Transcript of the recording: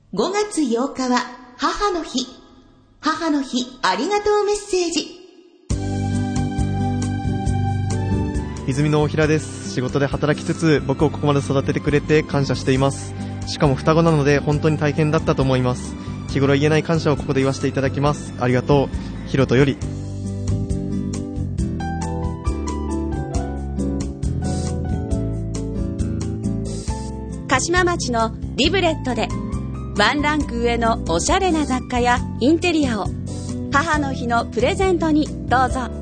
5月8日は母の日。母の日ありがとうメッセージ。 泉の大平です。仕事で働きつつ僕をここまで育ててくれて感謝しています。しかも双子なので本当に大変だったと思います。日頃言えない感謝をここで言わせていただきます。ありがとう。ひろとより。 鹿島町のリブレットでワンランク上のおしゃれな雑貨やインテリアを母の日のプレゼントにどうぞ。